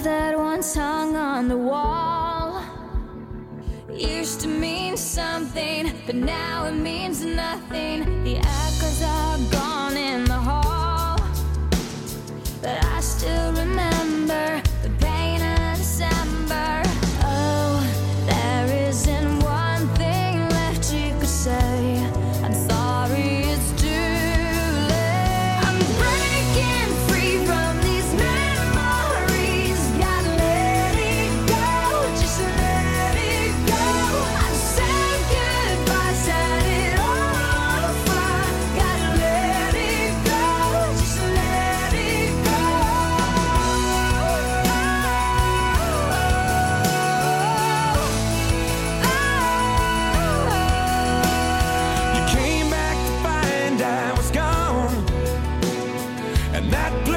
love that once hung on the wall used to mean something, but now it means nothing. The echoes are gone in the hall, but I still remember the pain of December. Oh, there isn't one thing left you could say. I'm sorry, it's too late. I'm breaking free from these memories. Gotta let it go, just let it go. I said goodbye, set it all on fire. Gotta let it go, just let it go. You came back to find I was gone, and that